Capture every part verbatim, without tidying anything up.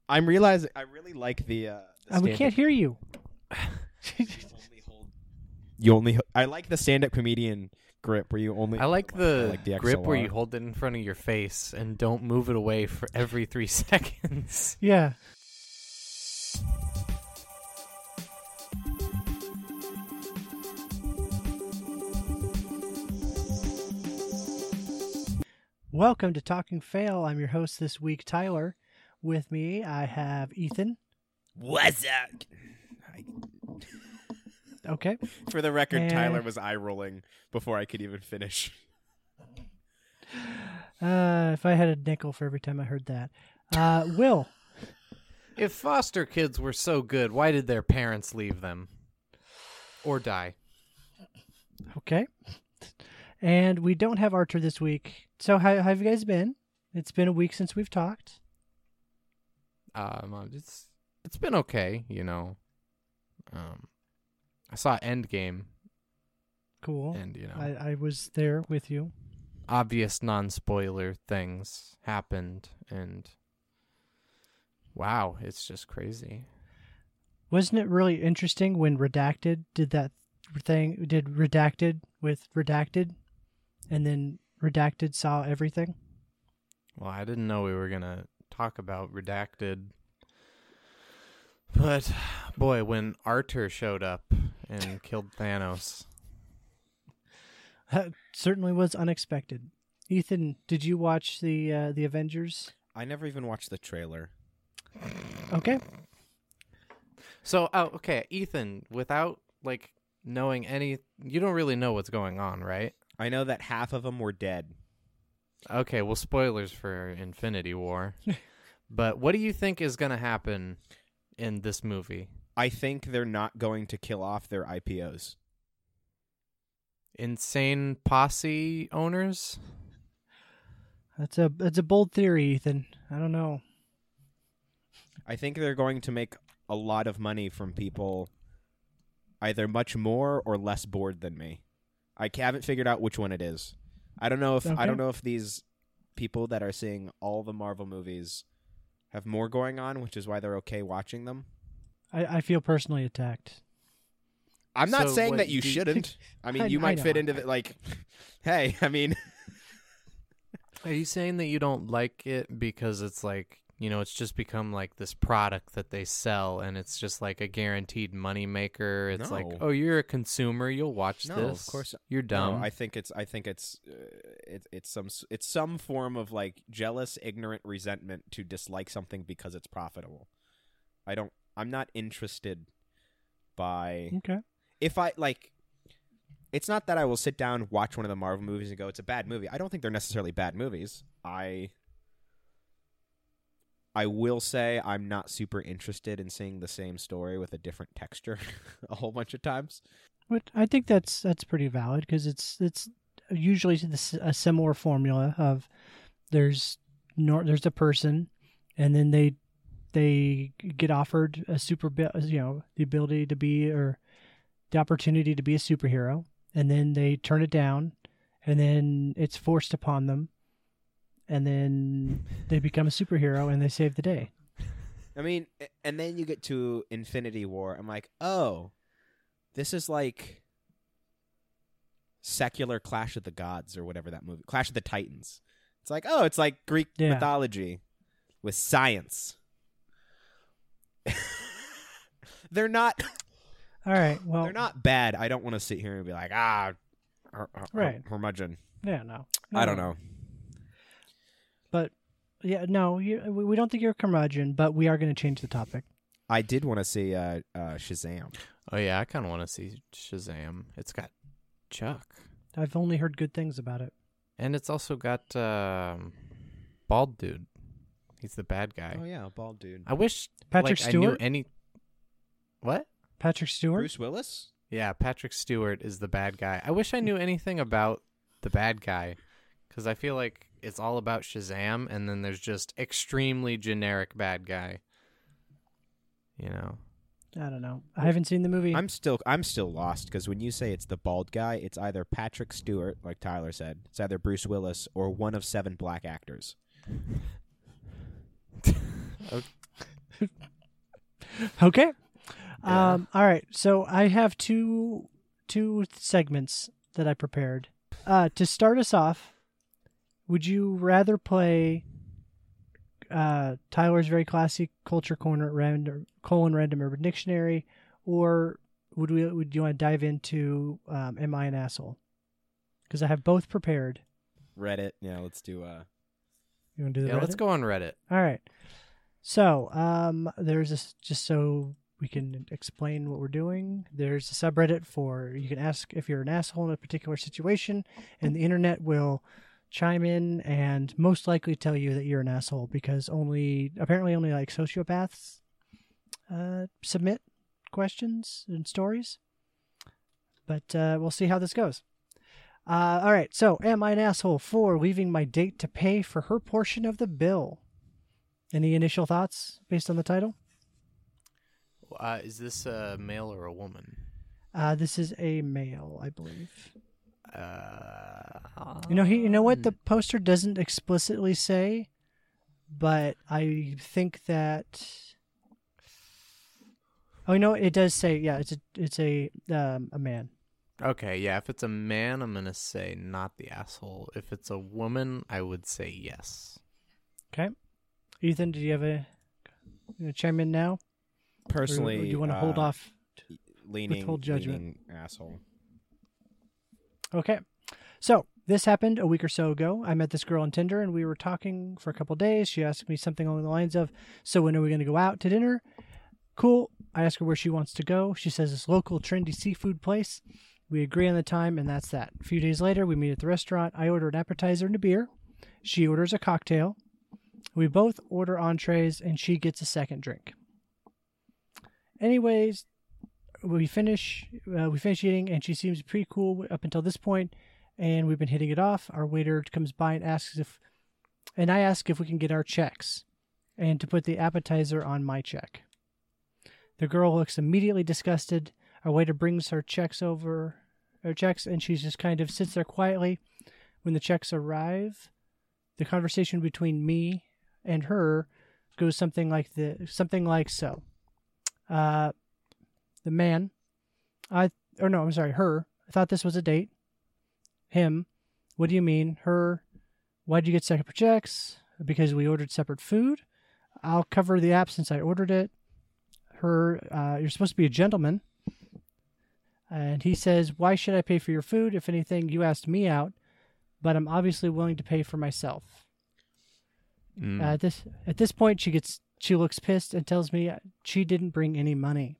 I'm realizing I really like the. Uh, the Uh, we can't hear you. you only hold. You only. I like the stand-up comedian grip where you only. I like I the, like the grip where X L R. you hold it in front of your face and don't move it away for every three seconds. Yeah. Welcome to Talking Fail. I'm your host this week, Tyler. With me, I have Ethan. What's up? I, Okay. for the record, And- Tyler was eye rolling before I could even finish. Uh, if I had a nickel for every time I heard that. Uh, Will. If foster kids were so good, why did their parents leave them? Or die? Okay. And we don't have Archer this week. So how, how have you guys been? It's been a week since we've talked. Um, it's it's been okay, you know. Um, I saw Endgame, Cool. and you know, I, I was there with you. obvious non-spoiler things happened, and wow, it's just crazy. Wasn't it really interesting when Redacted did that thing, did Redacted with Redacted, and then Redacted saw everything? Well, I didn't know we were gonna talk about Redacted, but boy, when Arthur showed up and killed Thanos, That certainly was unexpected. Ethan, did you watch the uh, the Avengers? I never even watched the trailer. Okay. so oh, okay, Ethan, without like knowing any, you don't really know what's going on, right? I know that half of them were dead. Okay, well, spoilers for Infinity War. But what do you think is going to happen in this movie? I think they're not going to kill off their I P Os. Insane posse owners? That's a that's a bold theory, Ethan. I don't know. I think they're going to make a lot of money from people either much more or less bored than me. I haven't figured out which one it is. I don't know if Okay. I don't know if these people that are seeing all the Marvel movies have more going on, which is why they're okay watching them. I, I feel personally attacked. I'm not So saying what that you do you- shouldn't. I mean, I- you I might know. fit into the like. Hey, I mean, Are you saying that you don't like it because it's like, you know, it's just become like this product that they sell and it's just like a guaranteed money maker? It's like, No. oh, you're a consumer, you'll watch No, this. of course- You're no, dumb. I think it's. I think it's. Uh, it, it's some. s- It's some form of like jealous, ignorant resentment to dislike something because it's profitable. I don't. I'm not interested by. Okay. If I like, it's not that I will sit down, watch one of the Marvel movies, and go, "It's a bad movie." I don't think they're necessarily bad movies. I. I will say I'm not super interested in seeing the same story with a different texture a whole bunch of times. But I think that's that's pretty valid because it's it's usually this, a similar formula of there's nor, there's a person, and then they they get offered a super bi- you know the ability to be or the opportunity to be a superhero, and then they turn it down, and then it's forced upon them, and then they become a superhero and they save the day. I mean, a- and then you get to Infinity War. I'm like, oh, this is like secular Clash of the Gods or whatever that movie, Clash of the Titans. It's like, oh, it's like Greek Yeah. mythology with science. They're not. All right. Well, They're not bad. I don't want to sit here and be like, ah, her, her, Right. curmudgeon. yeah, no, I don't No. know. But yeah, no, you, we we don't think you're a curmudgeon, but we are going to change the topic. I did want to see uh, uh, Shazam. oh, yeah, I kind of want to see Shazam. It's got Chuck. I've only heard good things about it. And it's also got um, Bald Dude. He's the bad guy. Oh yeah, bald dude. I wish Patrick like, I knew Stewart? any. What? Patrick Stewart. Bruce Willis. Yeah, Patrick Stewart is the bad guy. I wish I knew anything about the bad guy, because I feel like it's all about Shazam, and then there's just extremely generic bad guy. You know. I don't know. I haven't seen the movie. I'm still I'm still lost because when you say it's the bald guy, it's either Patrick Stewart, like Tyler said, it's either Bruce Willis or one of seven black actors. Okay. Yeah. Um, all right. So I have two two segments that I prepared. Uh, to start us off, would you rather play uh, Tyler's Very Classy Culture Corner at random, colon Random Urban Dictionary, or would we would you want to dive into um, Am I an Asshole? Because I have both prepared. Reddit. Yeah, let's do. Uh... You want to do the Yeah, Reddit? let's go on Reddit. All right. So, um, there's this, just so we can explain what we're doing. There's a subreddit for, you can ask if you're an asshole in a particular situation, and the internet will chime in and most likely tell you that you're an asshole, because only, apparently only like sociopaths uh, submit questions and stories. But uh, we'll see how this goes. Uh, all right. So, am I an asshole for leaving my date to pay for her portion of the bill? Any initial thoughts based on the title? Uh, is this a male or a woman? Uh, this is a male, I believe. Uh, You know, he. You know what? The poster doesn't explicitly say, but I think that. Oh, you know, it does say. Yeah, it's a. It's a. Um, a man. Okay, yeah. If it's a man, I'm gonna say not the asshole. If it's a woman, I would say yes. Okay. Ethan, do you have a? You gonna chime in now? Personally, or, or do you want to hold uh, off? Leaning, withhold judgment? leaning asshole. Okay. So this happened a week or so ago. I met this girl on Tinder and we were talking for a couple days. She asked me something along the lines of, so when are we going to go out to dinner? Cool. I ask her where she wants to go. She says this local trendy seafood place. We agree on the time and that's that. A few days later, we meet at the restaurant. I order an appetizer and a beer. She orders a cocktail. We both order entrees and she gets a second drink. Anyways, we finish uh, we finish eating and she seems pretty cool up until this point, and we've been hitting it off. Our waiter comes by and asks if and I ask if we can get our checks and to put the appetizer on my check. The girl looks immediately disgusted. Our waiter brings her checks over her checks and she just kind of sits there quietly. When the checks arrive, the conversation between me and her goes something like the something like so. Uh, the man, I or no, I'm sorry, her. I thought this was a date. Him, what do you mean? Her, why'd you get separate checks? Because we ordered separate food. I'll cover the app since I ordered it. Her, uh, you're supposed to be a gentleman. And he says, why should I pay for your food? If anything, you asked me out, but I'm obviously willing to pay for myself. Mm. Uh, at this at this point, she gets she looks pissed and tells me she didn't bring any money.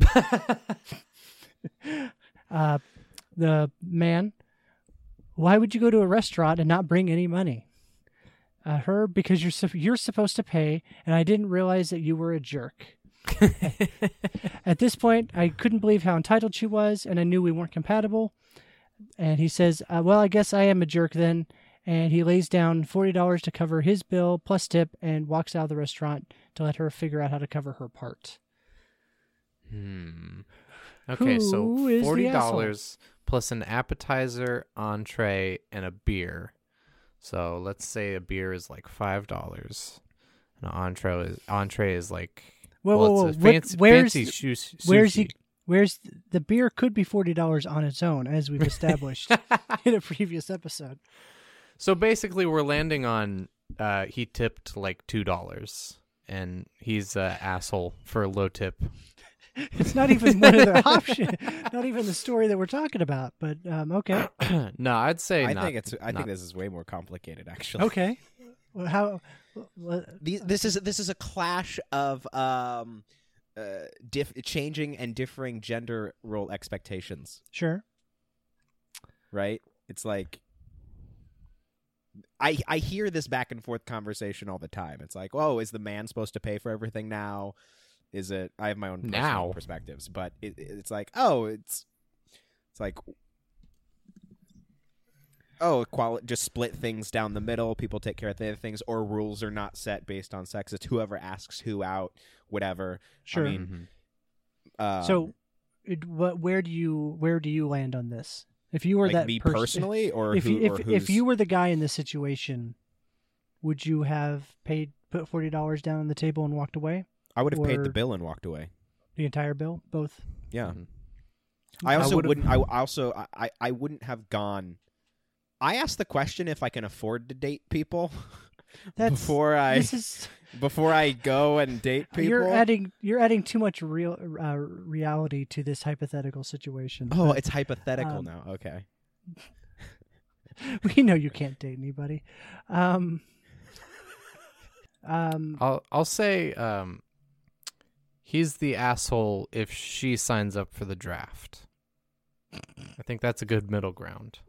uh, the man, why would you go to a restaurant and not bring any money? Uh, her, because you're su- you're supposed to pay, and I didn't realize that you were a jerk. At this point, I couldn't believe how entitled she was, and I knew we weren't compatible. And he says, uh, well, I guess I am a jerk then. And he lays down forty dollars to cover his bill plus tip and walks out of the restaurant to let her figure out how to cover her part. Hmm. Okay, Who so is the forty asshole? dollars plus an appetizer, entree, and a beer. So let's say a beer is like five dollars. An entree is entree is like Whoa, well, whoa, it's whoa. a What- fancy, where's fancy the- shu- sushi. Where's he? Where's the beer? Could be forty dollars on its own, as we've established in a previous episode. So basically, we're landing on uh, he tipped like two dollars, and he's an asshole for a low tip. It's not even one of the options. Not even the story that we're talking about. But um, okay, No, I'd say I not, think it's. I not- think this is way more complicated, actually. okay. Well, how? Well, These, this is this is a clash of um, uh, diff- changing and differing gender role expectations. sure. Right? It's like I I hear this back and forth conversation all the time. It's like, oh, is the man supposed to pay for everything now? Is it? I have my own personal Now. perspectives, but it, it's like, oh, it's it's like, oh, equality, just split things down the middle. People take care of the other things, or rules are not set based on sex. It's whoever asks who out, whatever. Sure. I mean, Mhm. um, So, it, what? Where do you? Where do you land on this? If you were like that me pers- personally, or if who, you, or if if who's- you were the guy in this situation, would you have paid put forty dollars down on the table and walked away? I would have paid the Or- bill and walked away. The entire bill, both. Yeah. Mhm. I I also would've- wouldn't. I also I, I I wouldn't have gone. I asked the question if I can afford to date people That's before I This is before I go and date people. you're adding you're adding too much real uh, reality to this hypothetical situation. oh, but it's hypothetical um, now. Okay. we know you can't date anybody. Um, um, I'll I'll say um, he's the asshole if she signs up for the draft. I think that's a good middle ground.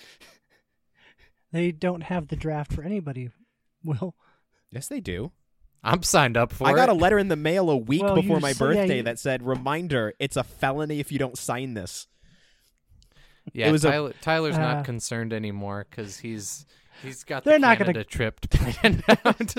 they don't have the draft for anybody. Will Yes, they do. I'm signed up for I got it. a letter in the mail a week Well, before you my s- yeah, birthday you- that said, "Reminder: it's a felony if you don't sign this." Yeah, it was a- Tyler, Tyler's Uh, not concerned anymore because he's he's got the They're not gonna- Canada trip planned out.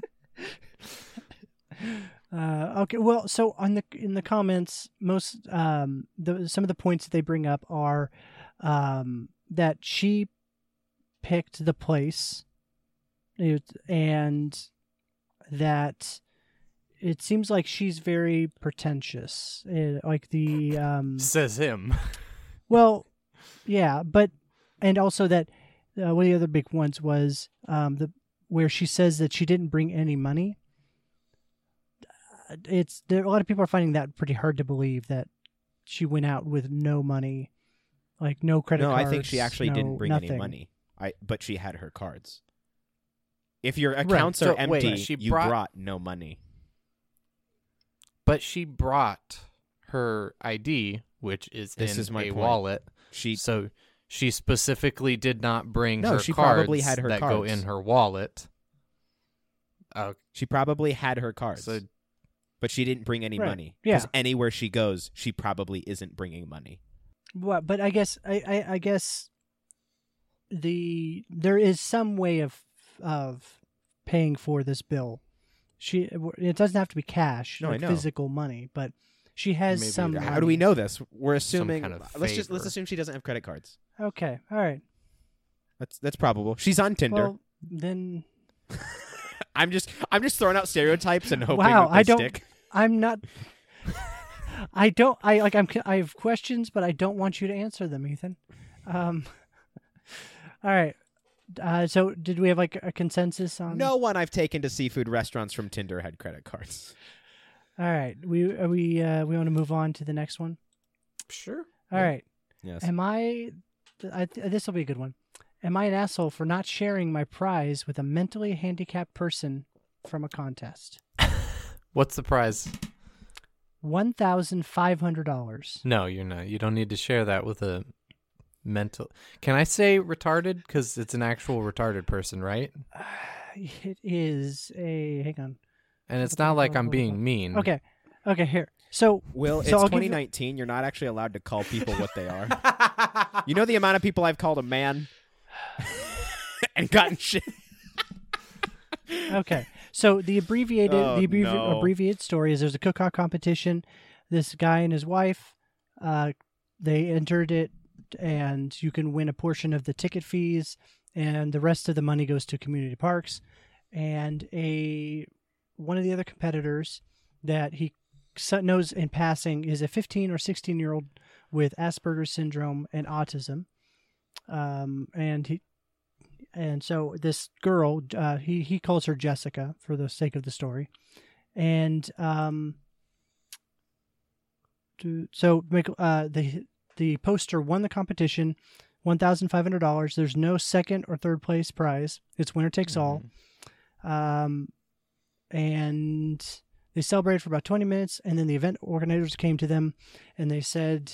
Uh, okay, well, so on the in the comments, most um, the some of the points that they bring up are um, that she picked the place, it, and that it seems like she's very pretentious, uh, like the um, Says him. well, yeah, but and also that uh, one of the other big ones was um, the where she says that she didn't bring any money. It's there. A lot of people are finding that pretty hard to believe that she went out with no money, like no credit no, cards. I think she actually no, didn't bring nothing. any money. I but she had her cards. If your accounts So, are empty, wait, she you brought- brought no money. But she brought her I D, which is This in is my a point. wallet. She So she specifically did not bring No, her she cards probably had her that go cards. in her wallet. Oh, she probably had her cards, so but she didn't bring any Right. money. Yeah. Because anywhere she goes, she probably isn't bringing money. What? But I guess I, I, I guess the there is some way of of paying for this bill. She it doesn't have to be cash, No, I like know. physical money, but she has Maybe some. it- How do we money. know this? We're assuming. kind of let's just let's favor. assume she doesn't have credit cards. Okay, all right. That's that's probable. She's on Tinder. Well, then I'm just I'm just throwing out stereotypes and hoping Wow, that they I don't- stick. I'm not. I don't. I like. I'm. I have questions, but I don't want you to answer them, Ethan. Um. All right. Uh, so, did we have like a consensus on? No one I've taken to seafood restaurants from Tinder had credit cards. All right. We are we uh, we want to move on to the next one. sure. All Yeah. right. Yes. Am I? I this will be a good one. Am I an asshole for not sharing my prize with a mentally handicapped person from a contest? What's the prize? One thousand five hundred dollars. No, you're not. You don't need to share that with a mental. Can I say retarded? Because it's an actual retarded person, right? It is a. Hang on. And it's not like I'm being mean. Okay. Okay. Here. So Will, So it's I'll give twenty you- nineteen. You're not actually allowed to call people what they are. You know the amount of people I've called a man and gotten shit. okay. So the abbreviated Oh, the abbrevi- no. abbreviated story is there's a cook-off competition. This guy and his wife, uh, they entered it, and you can win a portion of the ticket fees, and the rest of the money goes to community parks. And a one of the other competitors that he so- knows in passing is a fifteen or sixteen year old with Asperger's syndrome and autism. Um, and he and so this girl, uh, he he calls her Jessica for the sake of the story, and um, to, so make uh the the poster won the competition, one thousand five hundred dollars. There's no second or third place prize. It's winner takes all. Um, and they celebrated for about twenty minutes, and then the event organizers came to them, and they said,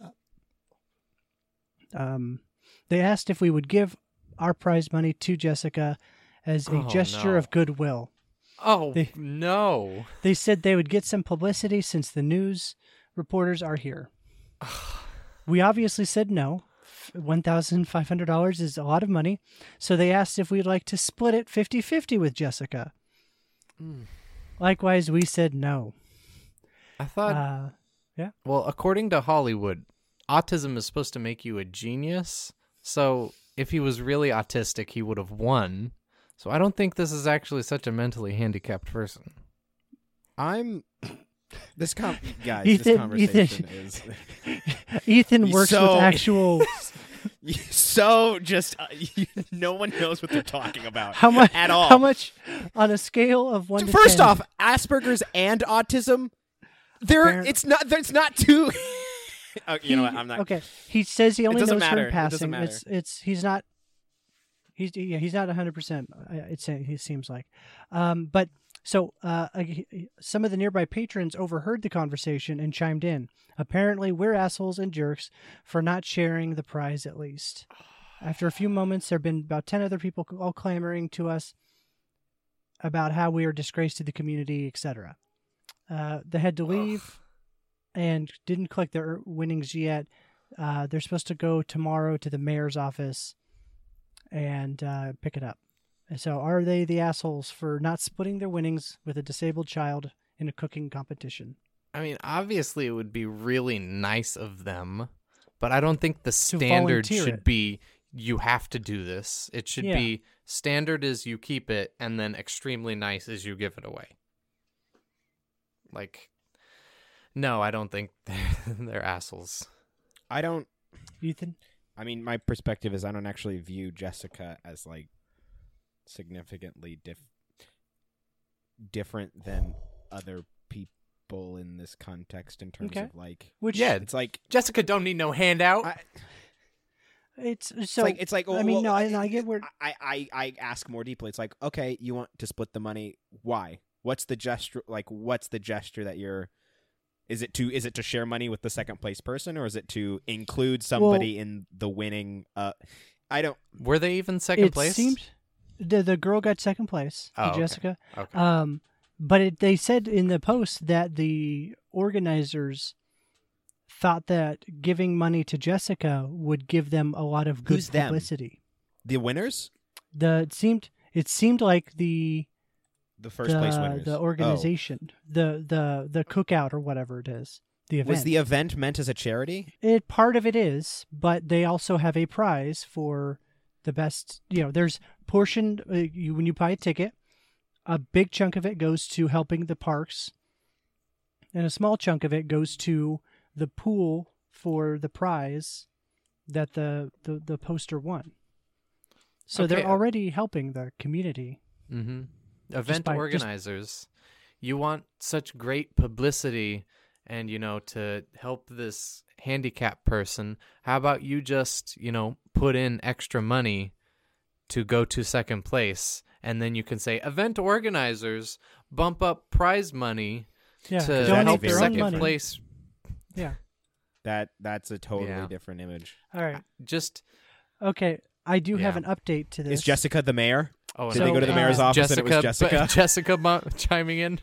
um, they asked if we would give our prize money to Jessica as a Oh, gesture no. of goodwill. Oh, They- no. They said they would get some publicity since the news reporters are here. We obviously said no. one thousand five hundred dollars is a lot of money. So they asked if we'd like to split it fifty-fifty with Jessica. Mm. Likewise, we said no. I thought, Uh, well, according to Hollywood, autism is supposed to make you a genius. So if he was really autistic, he would have won. So I don't think this is actually such a mentally handicapped person. I'm this com- guys. Ethan- this conversation Ethan- is Ethan works So- with actual. so just uh, no one knows what they're talking about How much? at all. How much on a scale of one to First ten? off, Asperger's and autism. There, Apparent- it's not. It's not two. Oh, you know what? I'm not. Okay, he says he only doesn't knows matter. her It in doesn't passing. matter. It's it's he's not. He's yeah he's not one hundred percent. It's he seems like, um, but so uh, some of the nearby patrons overheard the conversation and chimed in. Apparently, we're assholes and jerks for not sharing the prize at least. After a few moments, there have been about ten other people all clamoring to us about how we are disgraced to the community, et cetera. Uh, they had to leave and didn't collect their winnings yet. Uh, they're supposed to go tomorrow to the mayor's office and uh, pick it up. And so are they the assholes for not splitting their winnings with a disabled child in a cooking competition? I mean, obviously it would be really nice of them, but I don't think the standard volunteer should it. be you have to do this. It should Yeah. be standard is you keep it, and then extremely nice is you give it away. Like, no, I don't think they're, they're assholes. I don't. Ethan? I mean, my perspective is I don't actually view Jessica as like significantly diff- different than other people in this context in terms Okay. of like. Which Yeah, It's like Jessica don't need no handout. I, it's so. it's like it's like. I mean, well, no, I, I get where. I, I I ask more deeply. It's like, okay, you want to split the money. Why? What's the gesture? Like, what's the gesture that you're? Is it to is it to share money with the second place person, or is it to include somebody in the winning? Uh, I don't. Were they even second It place? seemed the the girl got second place. Oh, okay. Jessica. Okay. Um, but it, they said in the post that the organizers thought that giving money to Jessica would give them a lot of good Who's them? publicity. The winners, The it seemed it seemed like the the first the, place winners, the organization, the the the cookout or whatever it is, the Oh. event. Was the event meant as a charity? It part of it is, but they also have a prize for the best. You know, there's portion uh, you when you buy a ticket, a big chunk of it goes to helping the parks, and a small chunk of it goes to the pool for the prize that the the, the poster won. So Okay. they're already helping the community. Mm-hmm. Event by- just- organizers, you want such great publicity and, you know, to help this handicapped person. How about you just, you know, put in extra money to go to second place, and then you can say, event organizers, bump up prize money Yeah, to donate help their own second money. place. Yeah. That that's a totally Yeah. different image. All right. Just, Okay. I do have Yeah. an update to this. Is Jessica the mayor? oh, Did and they go to the uh, mayor's office and it was Jessica, Jessica? Jessica mo- chiming in.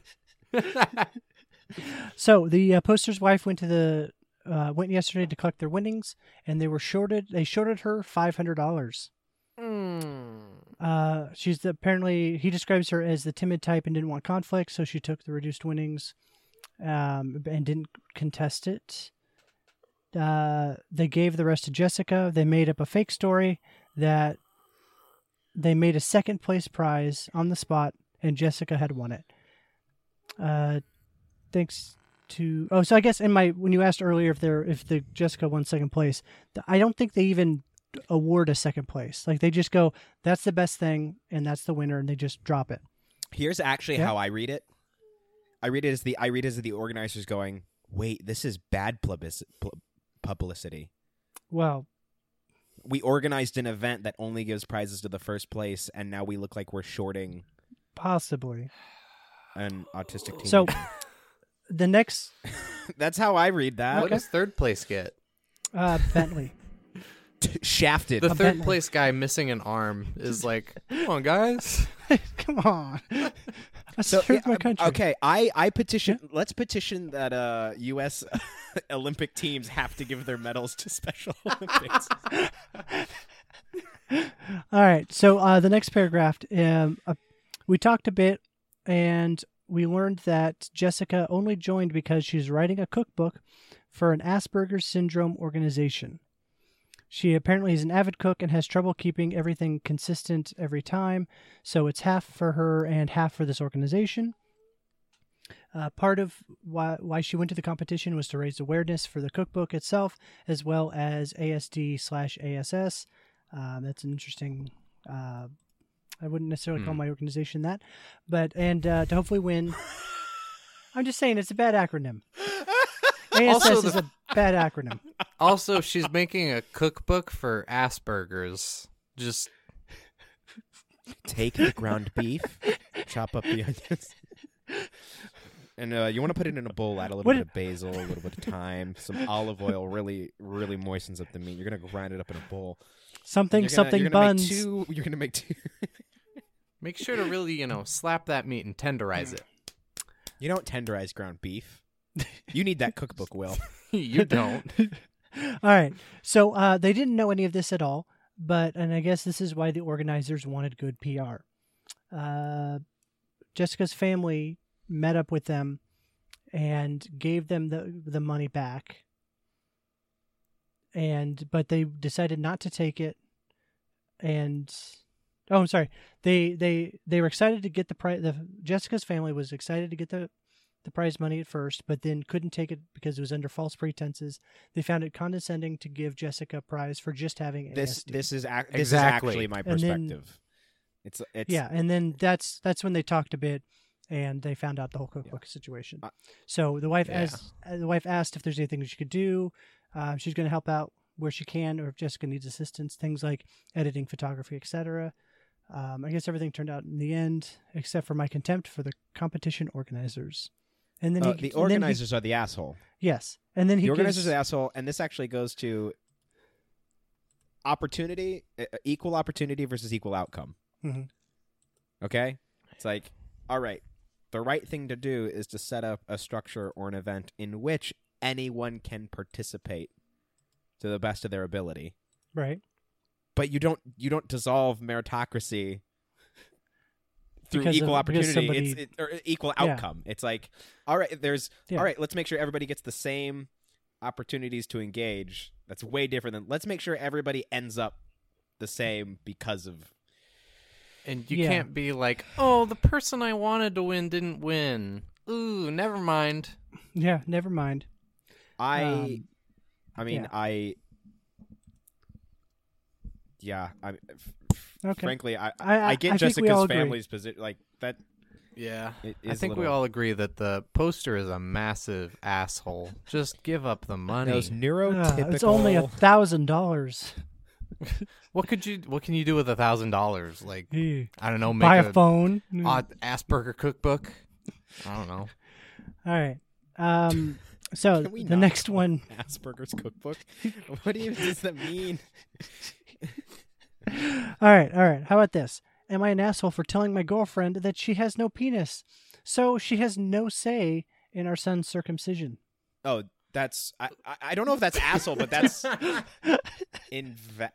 So the uh, poster's wife went to the uh, went yesterday to collect their winnings, and they were shorted. They shorted her five hundred dollars. Mm. Uh, she's the, apparently he describes her as the timid type and didn't want conflict, so she took the reduced winnings, um, and didn't contest it. Uh, they gave the rest to Jessica. They made up a fake story that they made a second place prize on the spot, and Jessica had won it. Uh, thanks to oh, so I guess in my when you asked earlier if they're if the Jessica won second place, th- I don't think they even award a second place. Like they just go, that's the best thing, and that's the winner, and they just drop it. Here's actually Yeah. how I read it. I read it as the I read it as the organizers going, "Wait, this is bad publici- pu- publicity. Well, We organized an event that only gives prizes to the first place, and now we look like we're shorting possibly. an autistic teen." So the next that's how I read that. What does third place get? uh, Bentley. Shafted. The A third Bentley. place guy missing an arm is like, come on, guys. Come on, I So, served yeah, my country. Okay, I, I petition. Let's petition that uh, U S Olympic teams have to give their medals to Special Olympics. All right. So uh, the next paragraph, um, uh, we talked a bit, and we learned that Jessica only joined because she's writing a cookbook for an Asperger's syndrome organization. She apparently is an avid cook and has trouble keeping everything consistent every time, so it's half for her and half for this organization. Uh, part of why, why she went to the competition was to raise awareness for the cookbook itself, as well as A S D slash A S S. Um, that's an interesting. Uh, I wouldn't necessarily call Hmm. my organization that, but and uh, to hopefully win. I'm just saying it's a bad acronym. A S S Also is the- a bad acronym. Also, she's making a cookbook for Asperger's. Just Take the ground beef, chop up the onions, and uh, you want to put it in a bowl. Add a little What bit it- of basil, a little bit of thyme, some olive oil. Really, really moistens up the meat. You're gonna grind it up in a bowl. Something You're gonna, something you're gonna buns. Make two, you're gonna make two. make sure to really, you know, slap that meat and tenderize it. You don't tenderize ground beef. You need that cookbook, Will. You don't. All right. So uh, they didn't know any of this at all, but and I guess this is why the organizers wanted good P R. Uh, Jessica's family met up with them and gave them the the money back, and but they decided not to take it. And oh, I'm sorry. They they they were excited to get the prize. The Jessica's family was excited to get the the prize money at first, but then couldn't take it because it was under false pretenses. They found it condescending to give Jessica a prize for just having This A S D. this is ac- this Exactly. is actually my And then- perspective. it's it's yeah, and then that's that's when they talked a bit, and they found out the whole cookbook situation. Uh, so the wife yeah. as uh, the wife asked if there's anything she could do. Uh, she's going to help out where she can, or if Jessica needs assistance, things like editing, photography, et cetera. Um, I guess everything turned out in the end, except for my contempt for the competition organizers. And then uh, he, the and then he- organizers are the asshole. yes, and then he The organizers gives, are the asshole, and this actually goes to opportunity, uh, equal opportunity versus equal outcome. Mhm. Okay, it's like, all right, the right thing to do is to set up a structure or an event in which anyone can participate to the best of their ability. right. But you don't you don't dissolve meritocracy through Because equal of- because opportunity. somebody- It's it, or equal Yeah. outcome. It's like, all right, there's Yeah. all right. Let's make sure everybody gets the same opportunities to engage. That's way different than let's make sure everybody ends up the same because of. And you Yeah. can't be like, oh, the person I wanted to win didn't win. Ooh, never mind. Yeah, never mind. I, Um, I mean, yeah. I. Yeah, I. f- Okay. Frankly, I I- I, I- get I think we Jessica's all agree. family's position. Like that. Yeah. It I is a think we little- all agree that the poster is a massive asshole. Just give up the money. Those Uh, neurotypical. it's only a thousand dollars. What could you what can you do with a thousand dollars? Like, I don't know, make Buy a, a phone. odd Asperger cookbook? I don't know. All right. Um. So Can we the not next call one. Asperger's cookbook. What even does that mean? All right. All right. How about this? Am I an asshole for telling my girlfriend that she has no penis, so she has no say in our son's circumcision? Oh, that's I. I- I don't know if that's asshole, but that's inve.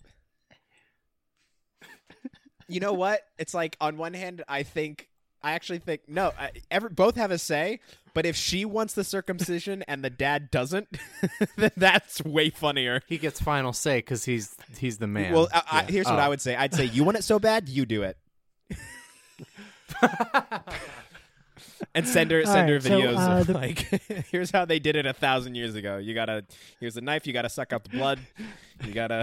You know what? It's like on one hand, I think I actually think no. I, every both have a say, but if she wants the circumcision and the dad doesn't, then that's way funnier. He gets final say because he's he's the man. Well, I, I, Yeah. here's what Oh. I would say. I'd say you want it so bad, you do it. And send her All send her right, so, videos uh, of the- like, here's how they did it a thousand years ago. You gotta here's a knife. You gotta suck out the blood. You gotta.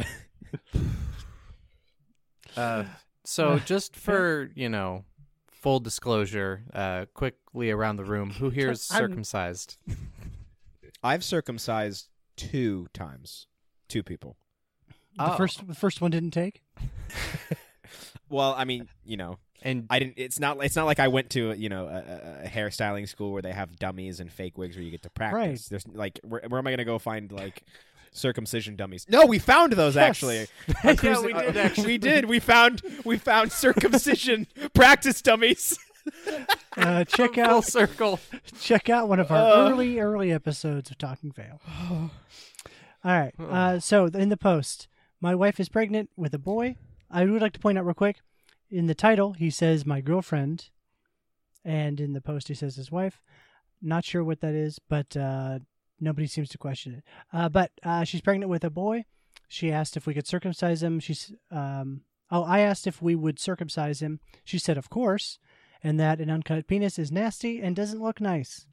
Uh, so just for you know, full disclosure, uh, quickly around the room, who here is I'm- circumcised? I've circumcised two times, two people. The Oh. first, the first one didn't take. Well, I mean, you know, And I didn't. It's not. It's not like I went to you know a, a, a hairstyling school where they have dummies and fake wigs where you get to practice. Right. There's like, where, where am I going to go find like circumcision dummies? No, we found those Yes. actually. Yeah, On cruise- we did, uh, actually. We did. We found. We found circumcision practice dummies. Uh, check full out, circle. check out one of our Uh. early, early episodes of Talking Fail. All right. Uh, so in the post, my wife is pregnant with a boy. I would like to point out real quick, in the title, he says my girlfriend, and in the post he says his wife. Not sure what that is, but uh, nobody seems to question it. Uh, but uh, she's pregnant with a boy. She asked if we could circumcise him. She's um, oh, I asked if we would circumcise him. She said, of course. and that an uncut penis is nasty and doesn't look nice.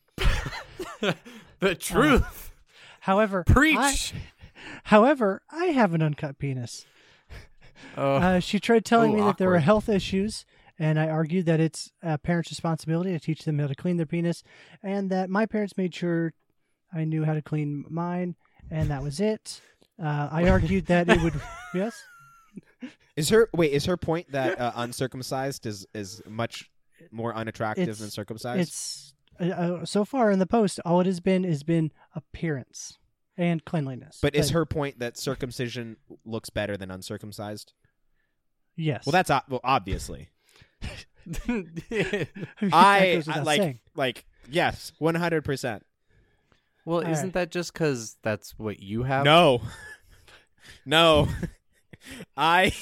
The truth. However, Preach. I, however, I have an uncut penis. Oh. Uh, she tried telling Ooh, me that there were awkward. health issues, and I argued that it's a parent's responsibility to teach them how to clean their penis, and that my parents made sure I knew how to clean mine, and that was it. Uh, I argued that it would... Yes? Is her wait? Is her point that uh, uncircumcised is is much more unattractive It's- than circumcised? It's uh, uh, so far in the post, all it has been has been appearance and cleanliness. But is her point that circumcision looks better than uncircumcised? Yes. Well, that's o- well, obviously. That I, goes I without like saying. like yes, one hundred percent. Well, All isn't right. that just because that's what you have? No, no. I,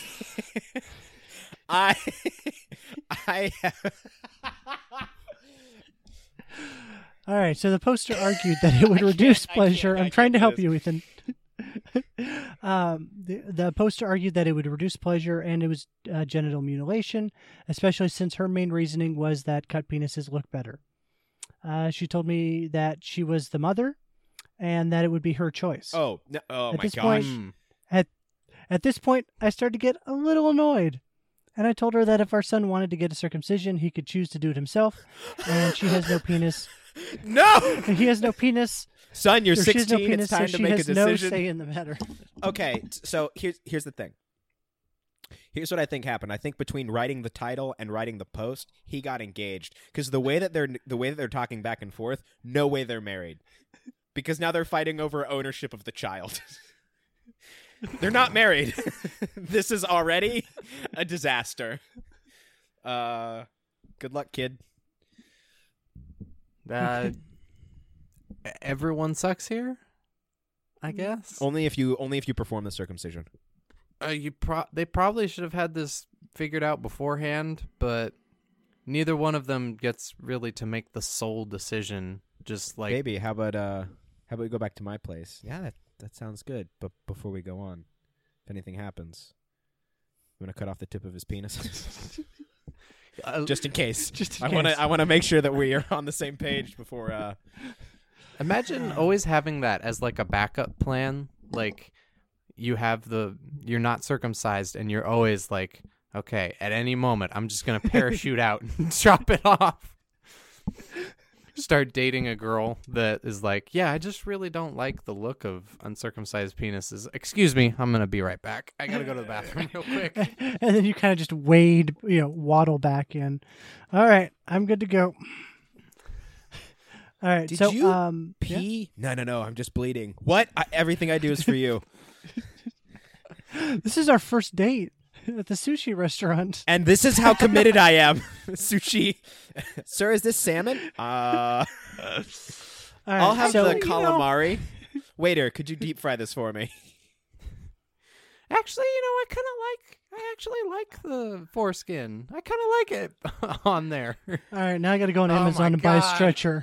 I, I. All right, so the poster argued that it would reduce I can't- pleasure. I I'm trying can't to do help this. you, Ethan. um, the, the poster argued that it would reduce pleasure and it was uh, genital mutilation, especially since her main reasoning was that cut penises look better. Uh, she told me that she was the mother and that it would be her choice. Oh, no, oh At my this gosh! point- Mm. At this point, I started to get a little annoyed. And I told her that if our son wanted to get a circumcision, he could choose to do it himself. And she has no penis. No, He has no penis. son, you're or she has no sixteen. penis, It's time so to she make a has no decision. say in the matter. Okay, t- so here's here's the thing. Here's what I think happened. I think between writing the title and writing the post, he got engaged because the way that they're the way that they're talking back and forth, no way they're married, because now they're fighting over ownership of the child. They're not married. This is already a disaster. Uh, good luck, kid. Uh, everyone sucks here, I guess. Only if you only if you perform the circumcision. Uh, you pro- they probably should have had this figured out beforehand, but neither one of them gets really to make the sole decision. Just like Baby, how about uh, how about we go back to my place? Yeah, that that sounds good. But before we go on, if anything happens, I'm gonna cut off the tip of his penis, uh, just in case. Just in I want case. to I want to make sure that we are on the same page before. Uh, imagine always having that as like a backup plan. Like you have the you're not circumcised, and you're always like, okay, at any moment, I'm just gonna parachute out and chop it off. Start dating a girl that is like, yeah, I just really don't like the look of uncircumcised penises. Excuse me, I'm gonna be right back. I gotta go to the bathroom real quick. And then you kind of just wade, you know, waddle back in. All right, I'm good to go. All right, Did so you um, yeah. pee? No, no, no. I'm just bleeding. What? I, everything I do is for you. This is our first date at the sushi restaurant. And this is how committed I am. Sushi. Sir, is this salmon? Uh, All right, I'll have so, the you know, calamari. Waiter, could you deep fry this for me? Actually, you know, I kind of like. I actually like the foreskin. I kind of like it on there. All right, now I got to go on Oh my Amazon and buy a God. stretcher.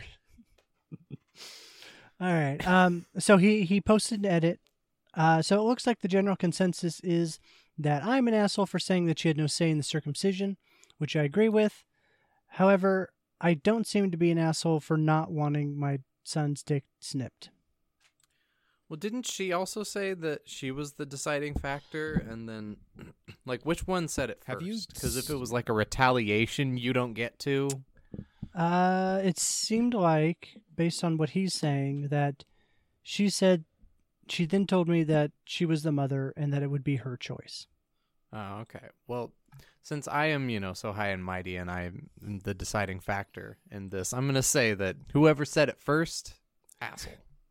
All right. Um. So he he posted an edit. Uh. So it looks like the general consensus is that I'm an asshole for saying that she had no say in the circumcision, which I agree with. However, I don't seem to be an asshole for not wanting my son's dick snipped. Well, didn't she also say that she was the deciding factor? And then, like, which one said it Have you first? Because if it was like a retaliation, you don't get to. Uh. It seemed like, based on what he's saying, that she said. She then told me that she was the mother and that it would be her choice. Oh, okay. Well, since I am, you know, so high and mighty and I'm the deciding factor in this, I'm going to say that whoever said it first, asshole.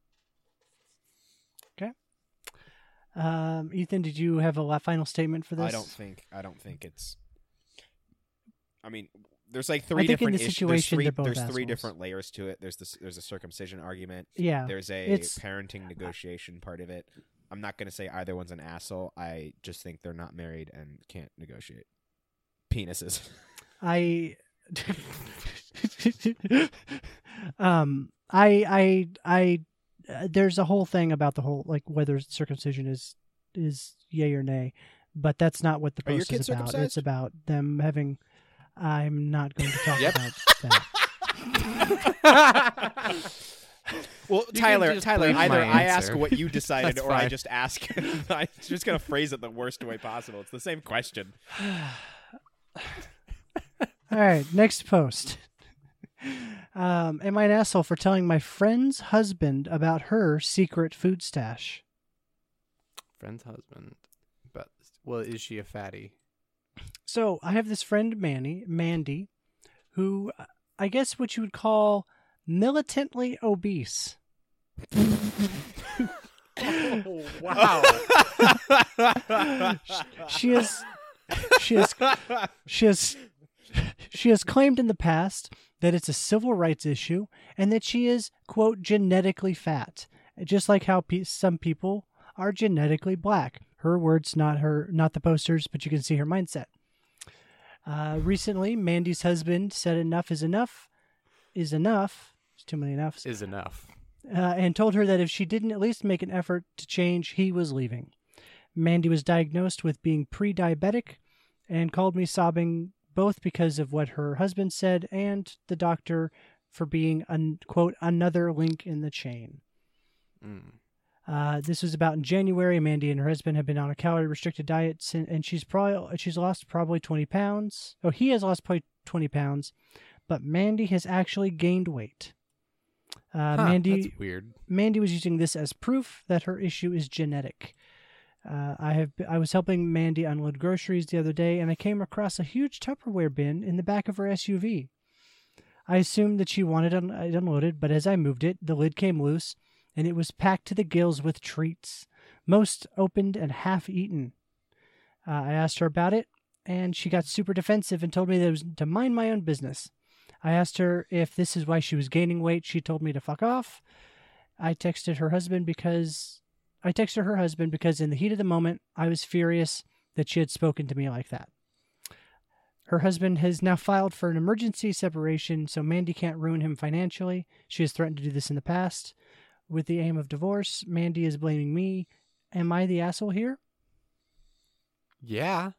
Um, Ethan, did you have a la- final statement for this? I don't think. I don't think it's. I mean, there's like three I think in different this issues. situation, There's, they're three, both there's three assholes. different layers to it. There's this. There's a circumcision argument. Yeah. There's a it's- parenting negotiation part of it. I'm not going to say either one's an asshole. I just think they're not married and can't negotiate penises. I. um. I. I. I. Uh, there's a whole thing about the whole like whether circumcision is is yay or nay, but that's not what the Are your post is kids about. It's circumcised? about them having. I'm not going to talk Yep. about that. Well, You Tyler, can just Tyler, bleep either my I ask answer. what you decided, That's or I fine. just ask. I'm just gonna phrase it the worst way possible. It's the same question. All right, next post. Um, am I an asshole for telling my friend's husband about her secret food stash? Friend's husband. But well, is she a fatty? So I have this friend, Manny, Mandy, who uh, I guess what you would call militantly obese. Oh, wow. She is, she is, she has, she has claimed in the past that it's a civil rights issue and that she is, quote, genetically fat, just like how pe- some people are genetically black. Her words, not her, not the posters, but you can see her mindset. Uh, recently, Mandy's husband said enough is enough, is enough. There's too many enoughs. Is enough. Uh, and told her that if she didn't at least make an effort to change, he was leaving. Mandy was diagnosed with being pre-diabetic and called me sobbing both because of what her husband said and the doctor for being, un- quote, another link in the chain. Mm. Uh, this was about in January. Mandy and her husband have been on a calorie-restricted diet, sin- and she's probably she's lost probably twenty pounds. Oh, he has lost probably twenty pounds, but Mandy has actually gained weight. Uh, Huh, Mandy that's weird. Mandy was using this as proof that her issue is genetic. Uh, I have I was helping Mandy unload groceries the other day, and I came across a huge Tupperware bin in the back of her S U V. I assumed that she wanted it unloaded, but as I moved it, the lid came loose, and it was packed to the gills with treats, most opened and half eaten. Uh, I asked her about it, and she got super defensive and told me that it was to mind my own business. I asked her if this is why she was gaining weight. She told me to fuck off. I texted her husband because I texted her husband because in the heat of the moment, I was furious that she had spoken to me like that. Her husband has now filed for an emergency separation, so Mandy can't ruin him financially. She has threatened to do this in the past. With the aim of divorce, Mandy is blaming me. Am I the asshole here? Yeah.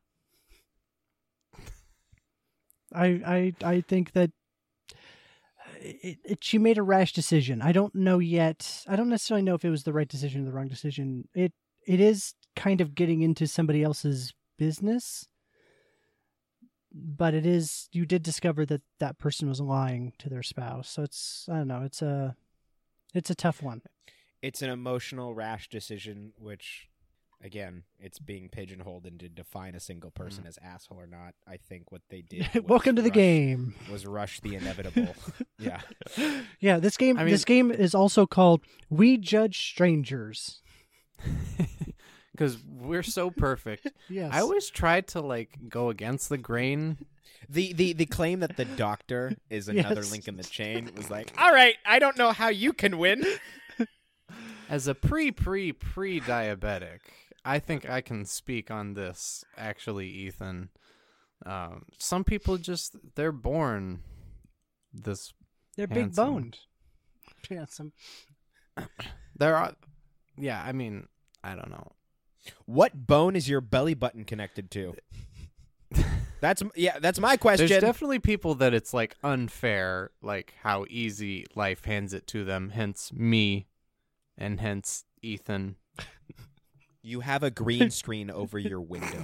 I I I think that it, it, she made a rash decision. I don't know yet. I don't necessarily know if it was the right decision or the wrong decision. It it is kind of getting into somebody else's business, but it is. You did discover that that person was lying to their spouse, so it's I don't know. It's a it's a tough one. It's an emotional, rash decision, which, again, it's being pigeonholed into define a single person Mm. as asshole or not. I think what they did. Was Welcome to the rush- game. Was rush the inevitable. Yeah. Yeah, this game. I mean- this game is also called We Judge Strangers. Because we're so perfect. Yes, I always try to like go against the grain. The, the the claim that the doctor is another Yes. link in the chain was like, all right, I don't know how you can win. As a pre pre pre diabetic, I think I can speak on this. Actually, Ethan, um, some people just they're born this. they're big handsome. boned. Handsome. There are, yeah. I mean, I don't know. What bone is your belly button connected to? That's yeah. That's my question. There's definitely people that it's like unfair, like how easy life hands it to them. Hence me, and hence Ethan. You have a green screen over your window.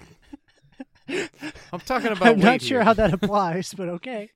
I'm talking about. I'm not weight sure here. how that applies, but okay.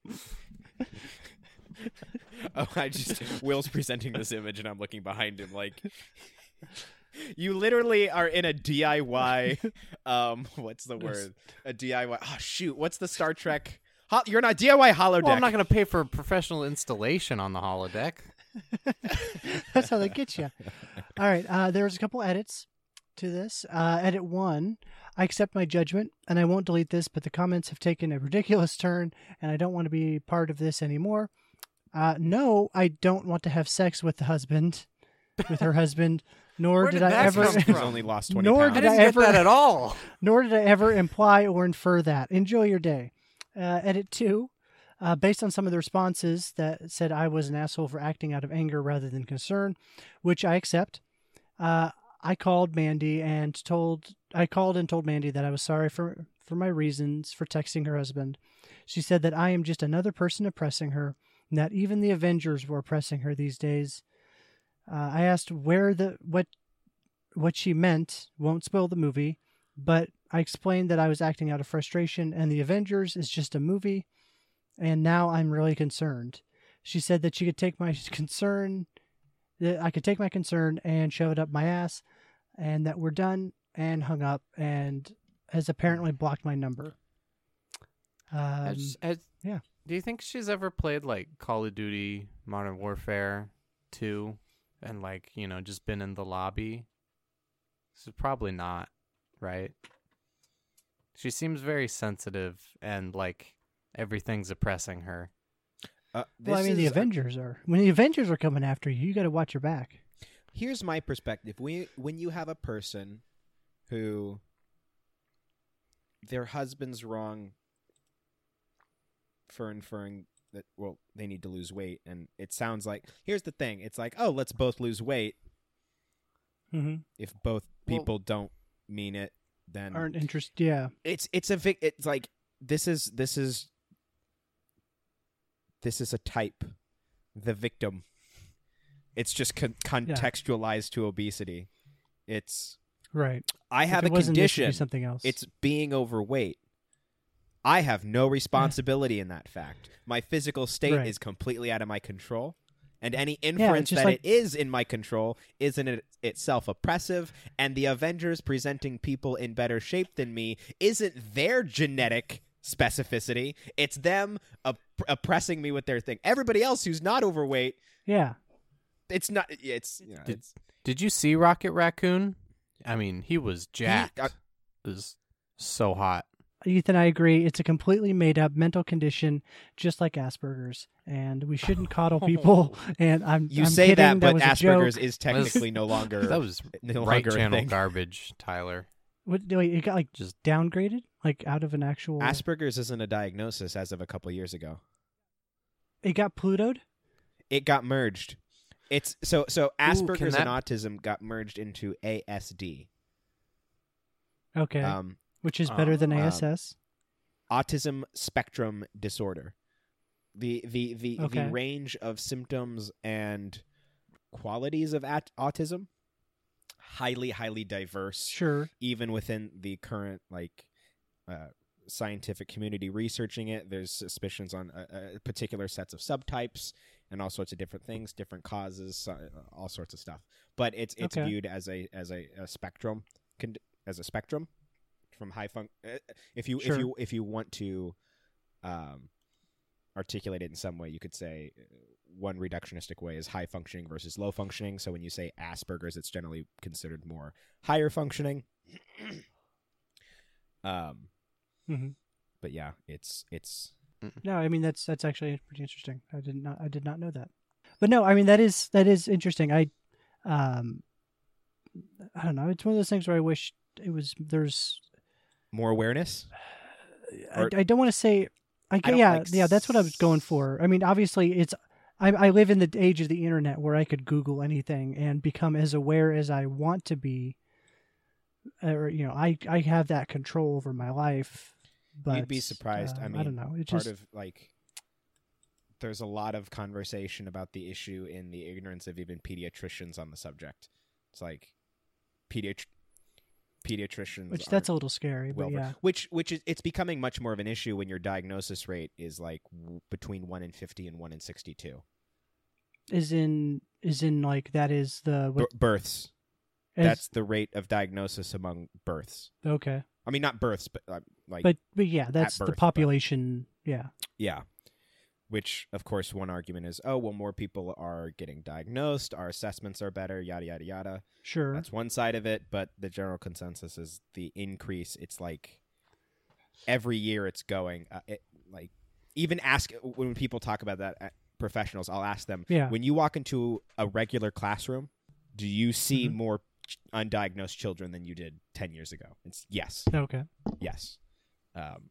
Oh, I just Will's presenting this image, and I'm looking behind him like. You literally are in a D I Y. Um, what's the word? A D I Y. Oh shoot! What's the Star Trek? Ho- you're not D I Y holodeck. Well, I'm not going to pay for a professional installation on the holodeck. That's how they get you. All right. Uh, there's a couple edits to this. Uh, edit one. I accept my judgment, and I won't delete this, but the comments have taken a ridiculous turn, and I don't want to be part of this anymore. Uh, no, I don't want to have sex with the husband, with her husband, nor Where did, did I that ever. come He's from? only lost twenty Nor pounds. I did I didn't get ever- that at all. Nor did I ever imply or infer that. Enjoy your day. Uh, edit two. Uh, based on some of the responses that said I was an asshole for acting out of anger rather than concern, which I accept. Uh, I called Mandy and told I called and told Mandy that I was sorry for for my reasons for texting her husband. She said that I am just another person oppressing her, and that even the Avengers were oppressing her these days. Uh, I asked where the what what she meant. Won't spoil the movie, but I explained that I was acting out of frustration, and the Avengers is just a movie. And now I'm really concerned. She said that she could take my concern, that I could take my concern and shove it up my ass, and that we're done, and hung up, and has apparently blocked my number. Um, Has- has- yeah. Do you think she's ever played like Call of Duty Modern Warfare two and like, you know, just been in the lobby? So probably not, right? She seems very sensitive and like everything's oppressing her. Uh, well, I this mean, the is- Avengers are. When the Avengers are coming after you, you got to watch your back. Here's my perspective. We, when you have a person who their husband's wrong for inferring that, well, they need to lose weight, and it sounds like, here's the thing, it's like, oh, let's both lose weight. Mm-hmm. If both Well- people don't mean it, then Aren't interested. Yeah. it's it's a vic- it's like this is this is this is a type, the victim. It's just con- contextualized to obesity. It's Right. I have if a it wasn't this, it'd be condition. something else. It's being overweight. I have no responsibility in that fact. My physical state Right. is completely out of my control. And any inference just that like- it is in my control isn't it itself oppressive, and the Avengers presenting people in better shape than me isn't their genetic specificity. It's them op- oppressing me with their thing. Everybody else who's not overweight, yeah. it's not. It's, you know, Did- it's Did you see Rocket Raccoon? I mean, he was jacked. uh, It was so hot. Ethan, I agree. It's a completely made up mental condition, just like Asperger's, and we shouldn't coddle people. And I'm you I'm say kidding. that, but was a Asperger's joke. is technically no longer That was no right longer a channel thing. garbage, Tyler. What, wait, it got like Just downgraded, like out of an actual. Asperger's isn't a diagnosis as of a couple years ago. It got Plutoed. It got merged. It's so so Asperger's that- and autism got merged into A S D. Okay, Um, which is better than um, A S S. autism spectrum disorder. The the the, Okay. the range of symptoms and qualities of at- autism highly highly diverse, Sure. even within the current like uh, scientific community researching it. There's suspicions on uh, uh, particular sets of subtypes and all sorts of different things, different causes, uh, all sorts of stuff. But it's it's Okay. viewed as a as a, a spectrum con- as a spectrum from high func. Uh, if you Sure. if you if you want to um, articulate it in some way, you could say uh, one reductionistic way is high functioning versus low functioning. So when you say Asperger's, it's generally considered more higher functioning. um, hmm but yeah, it's it's No, I mean that's that's actually pretty interesting. I did not I did not know that. But no, I mean that is that is interesting. I um I don't know. It's one of those things where I wish it was there's more awareness. I, Or- I don't want to say I, I don't yeah, like yeah, that's what I was going for. I mean, obviously it's I I live in the age of the internet where I could Google anything and become as aware as I want to be. Or you know, I I have that control over my life. But You'd be surprised. I um, mean, I don't know. It part just of like there's a lot of conversation about the issue in the ignorance of even pediatricians on the subject. It's like pediat- pediatricians which are that's a little scary, but well yeah. which which is it's becoming much more of an issue when your diagnosis rate is like w- between one in fifty and one in sixty-two. Is in is in like that is the B- what, births. is- That's the rate of diagnosis among births. okay. I mean, not births, but uh, like But but yeah, that's birth, the but- population. Yeah. yeah. Which, of course, one argument is, oh, well, more people are getting diagnosed, our assessments are better, yada, yada, yada. Sure. That's one side of it, but the general consensus is the increase. It's like every year it's going. Uh, it, like even ask when people talk about that at professionals, I'll ask them, Yeah. when you walk into a regular classroom, do you see Mhm. more ch- undiagnosed children than you did ten years ago? It's yes, Okay. yes. Um,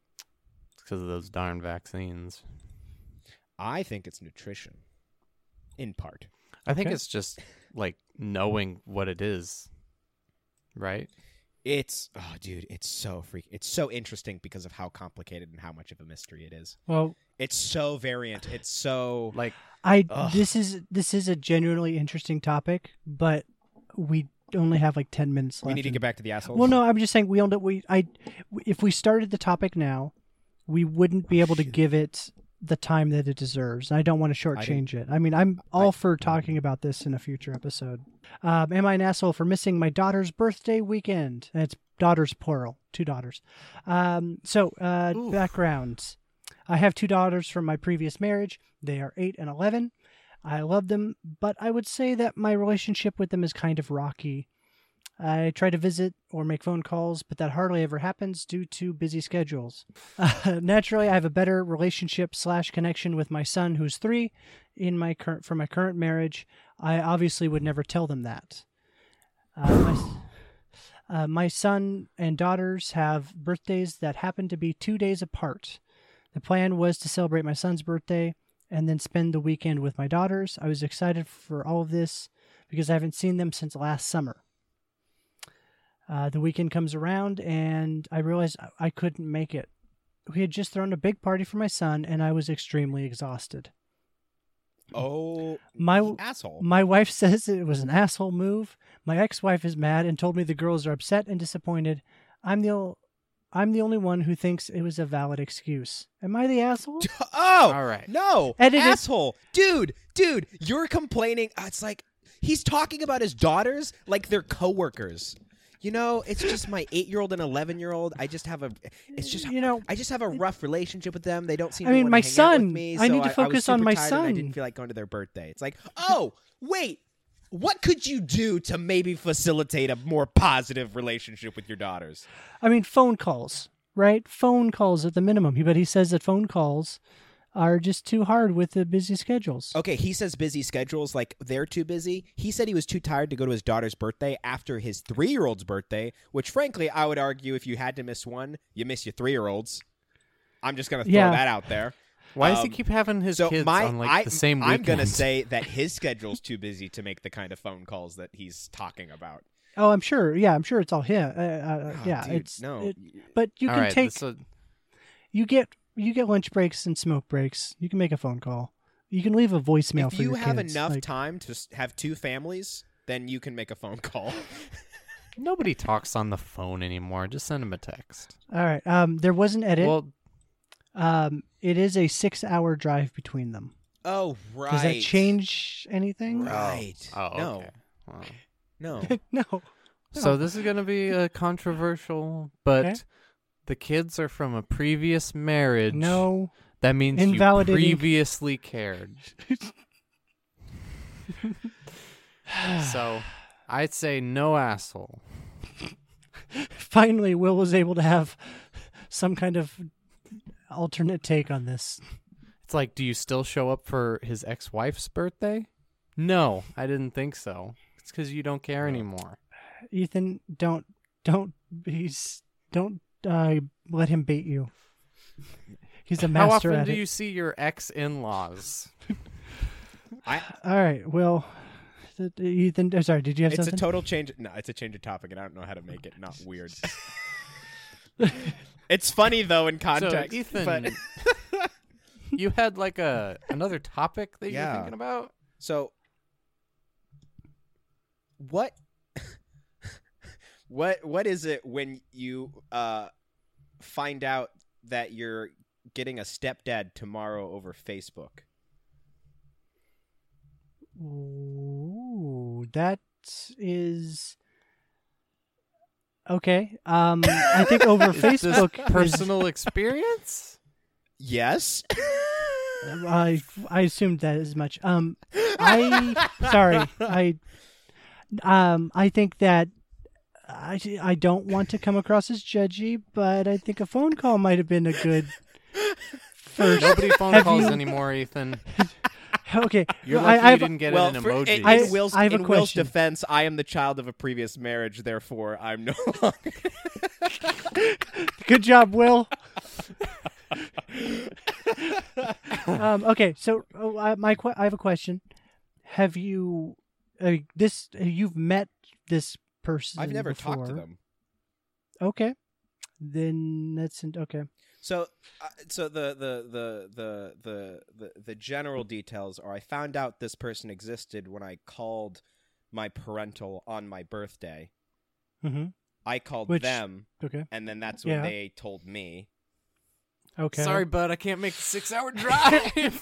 because of those darn vaccines. I think it's nutrition. in part. I think Okay. it's just like knowing what it is, right? It's oh, dude, it's so freak. It's so interesting because of how complicated and how much of a mystery it is. Well, It's so variant. It's so Like, I Ugh. this is this is a genuinely interesting topic, but we only have like ten minutes left. we need to and- get back to the assholes. Well, no, I'm just saying we don't. We I if we started the topic now, we wouldn't be able to give it the time that it deserves. And I don't want to shortchange it. I mean, I'm all I- for talking about this in a future episode. Um, am I an asshole for missing my daughter's birthday weekend? And it's daughters plural, two daughters. Um, so uh, Oof. background. I have two daughters from my previous marriage. They are eight and eleven. I love them, but I would say that my relationship with them is kind of rocky. I try to visit or make phone calls, but that hardly ever happens due to busy schedules. Uh, naturally, I have a better relationship slash connection with my son, who's three, in my current for my current marriage. I obviously would never tell them that. Uh, my, uh, my son and daughters have birthdays that happen to be two days apart. The plan was to celebrate my son's birthday and then spend the weekend with my daughters. I was excited for all of this because I haven't seen them since last summer. Uh, the weekend comes around, and I realized I- I couldn't make it. We had just thrown a big party for my son, and I was extremely exhausted. oh, My asshole. my wife says it was an asshole move. My ex-wife is mad and told me the girls are upset and disappointed. I'm the o- I'm the only one who thinks it was a valid excuse. Am I the asshole? Oh, all right. no, Edit it. asshole, dude, dude, you're complaining. uh, It's like he's talking about his daughters like they're coworkers. You know, it's just my eight-year-old and eleven-year-old. I just have a, it's just, You know, I just have a rough relationship with them. They don't seem. I to mean, wanna my hang out son, with me, I so need to I was focus on super my tired and I son. didn't feel like going to their birthday. It's like, oh, wait, what could you do to maybe facilitate a more positive relationship with your daughters? I mean, phone calls, right? Phone calls at the minimum. But he says that phone calls are just too hard with the busy schedules. Okay, he says busy schedules, like they're too busy. He said he was too tired to go to his daughter's birthday after his three-year-old's birthday, which frankly, I would argue if you had to miss one, you miss your three-year-olds. I'm just going to throw Yeah. that out there. Why does he Um, keep having his so kids my, on like I, the same I'm weekend? going to say that his schedule's too busy to make the kind of phone calls that he's talking about. Oh, I'm sure. Yeah, I'm sure it's all him. Uh, uh, Oh, yeah, dude, it's no. it- but you All can right, take this, uh, you get you get lunch breaks and smoke breaks. You can make a phone call. You can leave a voicemail if for you your have kids. enough like- time to s- have two families, then you can make a phone call. nobody talks on the phone anymore. Just send him a text. All right. Um, there was an edit. Well, um, it is a six-hour drive between them. Oh, right. Does that change anything? Right. oh, No. okay. Well, No. no. So this is going to be uh, controversial, but Okay. the kids are from a previous marriage. No. That means you Invalidating. previously cared. So I'd say no asshole. Finally, Will was able to have some kind of alternate take on this. It's like, do you still show up for his ex-wife's birthday? No, I didn't think so. It's because you don't care anymore. Ethan, don't don't he's don't uh, let him bait you. He's a How master often at do it. you see your ex-in-laws? I, All right. Well, th- Ethan, uh, sorry. Did you have it's a something? total change. No, it's a change of topic, and I don't know how to make it not weird. It's funny though in context. So, Ethan, but- you had like a another topic that Yeah. you're thinking about? so what? what? What is it when you uh find out that you're getting a stepdad tomorrow over Facebook? Ooh, that is okay. Um, I think over Is this Facebook, is- personal experience? Yes. I I assumed that as much. Um, I sorry. I um I think that I I don't want to come across as judgy, but I think a phone call might have been a good first. Nobody phone Have calls you- anymore, Ethan. Okay, You're I, lucky I you have, didn't get well, it in for- emojis. in, I- in Will's, I have a in Will's question. defense, I am the child of a previous marriage, therefore I'm no longer. good job, Will. um, okay, so oh, I, my que- I have a question. have you uh, this you've met this person? I've never before. talked to them. Okay, then that's in, okay. So, uh, so the, the, the, the, the, the, the general details are I found out this person existed when I called my parental on my birthday. Mm-hmm. I called Which, them, okay. and then that's when Yeah. they told me. Okay. Sorry, bud, I can't make the six-hour drive.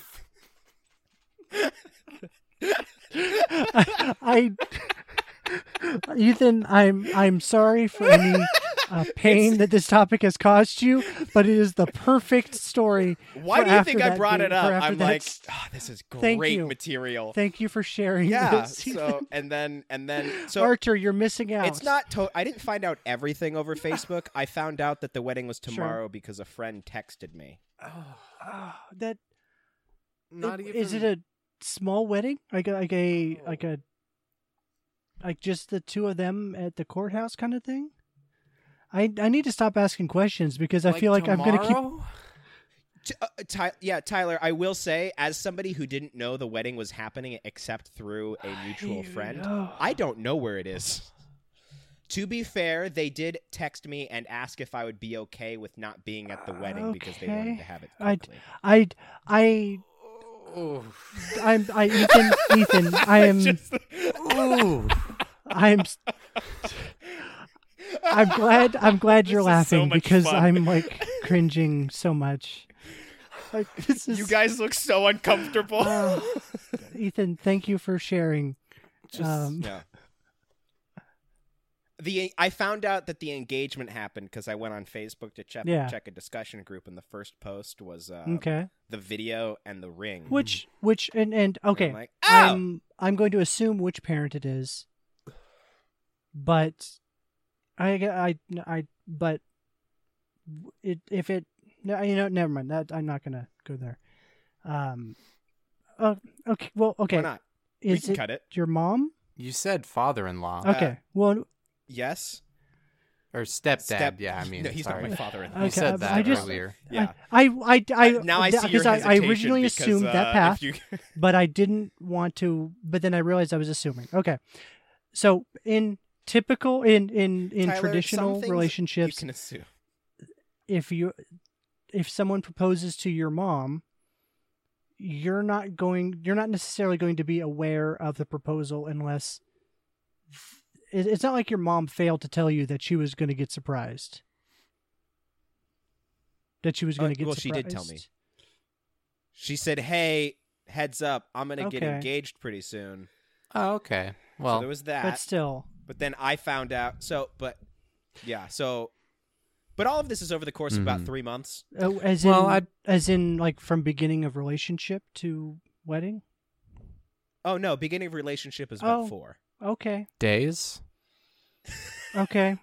I, Ethan, I'm I'm sorry for any uh, pain It's- that this topic has caused you, but it is the perfect story. Why for do you after think I that brought date- it for up? after I'm that like, s- oh, this is Thank great you. material. Thank you for sharing Yeah. this. So and then and then so Archer, you're missing out. it's not. To- I didn't find out everything over Facebook. I found out that the wedding was Sure. tomorrow because a friend texted me. Ah, that Not it- even. is it a small wedding? Like a, like a like a like just the two of them at the courthouse kind of thing? I I need to stop asking questions because I feel like I'm going to keep tomorrow? T- uh, Ty- yeah, Tyler, I will say, as somebody who didn't know the wedding was happening except through a mutual friend, Oh. I don't know where it is. To be fair, they did text me and ask if I would be okay with not being at the wedding because they wanted Okay. to have it I'd- quickly. I I Ooh. I'm I Ethan Ethan I am Just- Ooh. I'm I'm glad I'm glad you're This is so laughing much because fun. I'm like cringing so much. Like this is you guys look so uncomfortable. uh, Ethan, thank you for sharing. Just Um, Yeah. The I found out that the engagement happened because I went on Facebook to check Yeah. check a discussion group, and the first post was uh, okay. the video and the ring. Which which and and okay. I'm like, oh! I'm I'm going to assume which parent it is. But I I I but it if it no you know never mind that I'm not going to go there. Um oh okay well okay Why not? We is can it cut it. your mom? You said father-in-law Uh, Okay. Well Yes. or stepdad. Step- yeah, I mean, no, he's sorry. not my father-in-law. You Okay, said I- that I just- earlier. Yeah. I I I, Uh, now I see your because I, I hesitation originally because, assumed uh, that if path, you- but I didn't want to. But then I realized I was assuming. Okay, so in typical in in in Tyler, some traditional things you relationships, can assume. if you if someone proposes to your mom, you're not going. You're not necessarily going to be aware of the proposal unless. it- It's not like your mom failed to tell you that she was going to get surprised. That she was going Uh, to get well, she surprised. did tell me. She said, "Hey, heads up, I'm gonna get Okay. engaged pretty soon." Oh, okay. So Well, there was that. But still, But then I found out. So, but yeah. So, but all of this is over the course of about Mhm. three months. oh, as Well, in, I'd- as in, like from beginning of relationship to wedding. Oh no, beginning of relationship is about Oh. four. Okay, days. okay,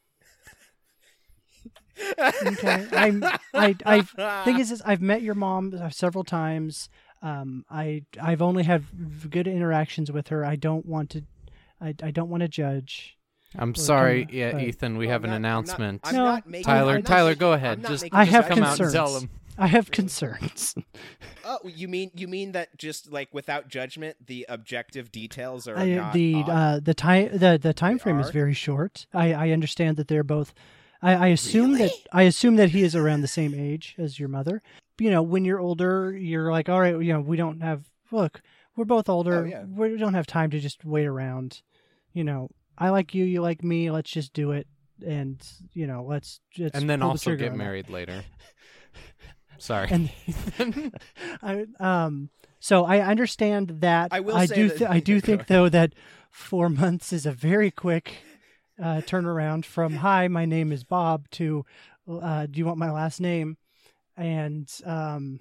okay. I'm. I. I. Thing is, is I've met your mom several times. Um, I. I've only had good interactions with her. I don't want to. I. I don't want to judge. I'm Or sorry, kinda, yeah, but- Ethan. We Well, have I'm an not- I'm not- announcement. I'm No, not making- Tyler, I'm not Tyler, making- go I'm ahead. not Just making I this have come out and judgment. tell concerns. them. I have concerns. Oh, you mean you mean that just like without judgment, the objective details are I, not the odd? uh, the time the the time They frame is are? very short. I, I understand that they're both. I, I assume that I assume that he is around the same age as your mother. You know, when you're older, you're like, all right, you know, we don't have. Look, we're both older. Oh, yeah. We don't have time to just wait around. You know, I like you, you like me. Let's just do it, and you know, let's just And then pull the also trigger get on that. married later. Sorry. And I um so I understand that. I will I say do that- th- I do Go think ahead. though that four months is a very quick uh, turnaround from "Hi, my name is Bob" to uh, "Do you want my last name?" And um,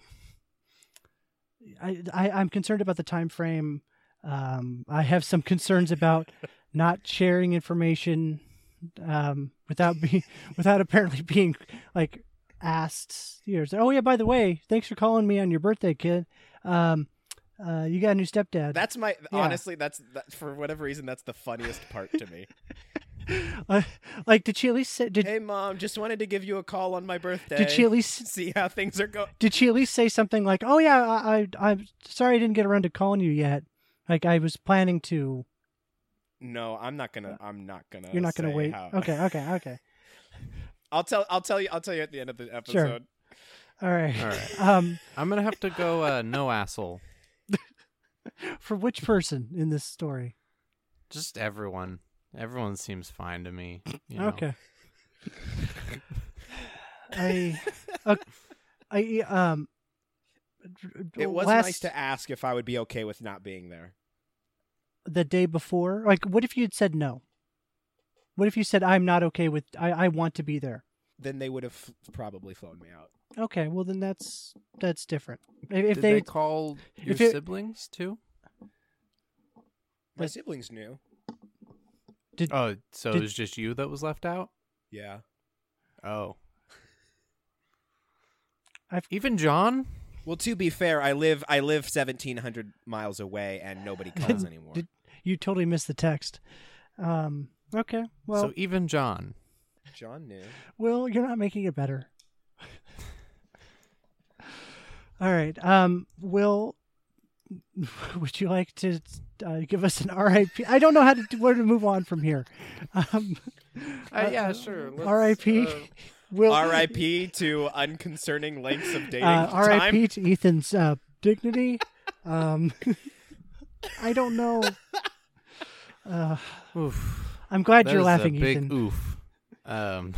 I, I I'm concerned about the time frame. Um, I have some concerns about not sharing information um, without being without apparently being like asked. You know, say, oh yeah, by the way, thanks for calling me on your birthday, kid. Um, uh, you got a new stepdad. That's my Yeah. honestly. That's that, for whatever reason. That's the funniest part to me. Uh, like, did she at least say? Did Hey, mom, just wanted to give you a call on my birthday. did she at least see how things are going? did she at least say something like, "Oh yeah, I, I I'm sorry I didn't get around to calling you yet," Like I was planning to. No, I'm not gonna. I'm not gonna. You're not gonna say wait. How. Okay, okay, okay. I'll tell. I'll tell you. I'll tell you at the end of the episode. All right. All right. Um, I'm gonna have to go. Uh, no asshole. for which person in this story? Just everyone. Everyone seems fine to me. You know? Okay. I, uh, I um. It was last, nice to ask if I would be okay with not being there. The day before, like, what if you had said no? What if you said I'm not okay with? I I want to be there. Then they would have f- probably flown me out. Okay, well then that's that's different. If, if Did they, they call your if it- siblings too? My But- siblings knew. did Oh, so Did- it was just you that was left out? Yeah. Oh. I've- Even John? Well, to be fair, I live I live seventeen hundred miles away, and nobody calls anymore. did- you totally missed the text. Um. Okay. Well, so even John. John knew. Will, you're not making it better. All right. Um, Will, would you like to uh, give us an R I P? I don't know how to where to move on from here. Um, Uh, yeah, sure. Let's, R I P. uh, Will R I P to unconcerning lengths of dating uh, R I P time. to Ethan's uh, dignity. Um, I don't know. Uh, Oof. I'm glad That you're is laughing, a big Ethan. oof. Um,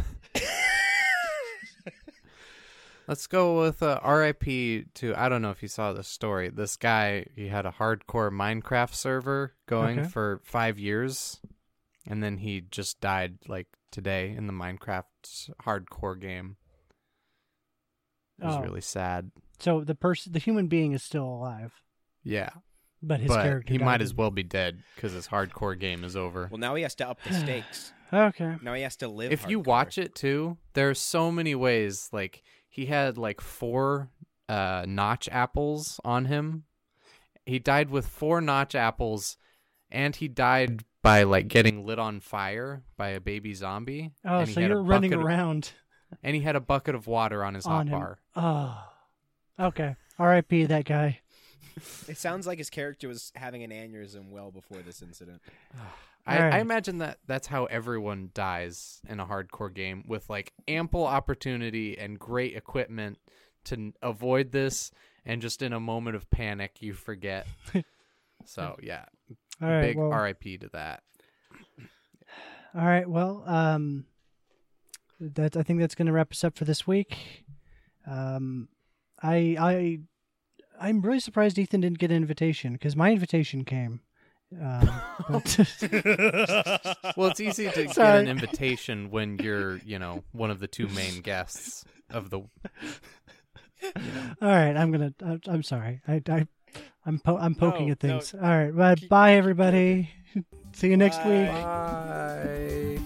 let's go with uh, R I P to, I don't know if you saw this story. This guy, he had a hardcore Minecraft server going Okay. for five years, and then he just died like today in the Minecraft hardcore game. It was Oh. really sad. So the person, the human being, is still alive, Yeah, but his but character. he died. might as well be dead because his hardcore game is over. Well, now he has to up the stakes. Okay. Now he has to live. If you hardcore. watch it too, there's so many ways. Like he had like four uh, notch apples on him. He died with four notch apples, and he died by like getting lit on fire by a baby zombie. Oh, and he so had a you're running bucket of- around and he had a bucket of water on his on hot him. bar. Oh. Okay. R I P that guy. It sounds like his character was having an aneurysm well before this incident. I, Alright. I imagine that that's how everyone dies in a hardcore game, with like ample opportunity and great equipment to n- avoid this, and just in a moment of panic you forget. So yeah, All right. big Well, R I P to that. all right. Well, um, that I think that's going to wrap us up for this week. Um, I I I'm really surprised Ethan didn't get an invitation because my invitation came. Um, but Well, it's easy to get Sorry. an invitation when you're, you know, one of the two main guests of the. all right, I'm gonna. I'm, I'm sorry. I, I I'm po- I'm poking No, at things. no. All right. Bye, bye everybody. See you next Bye. week. Bye.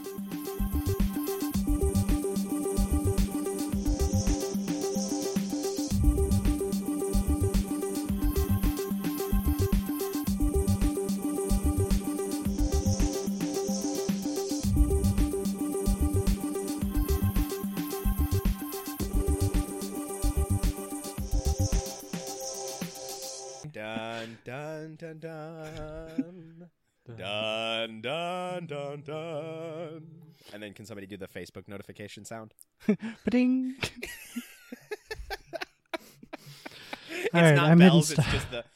Dun dun dun dun. Dun dun dun dun. And then can somebody do the Facebook notification sound? Ba-ding. It's All right, not I'm hitting bells, it's stop. just the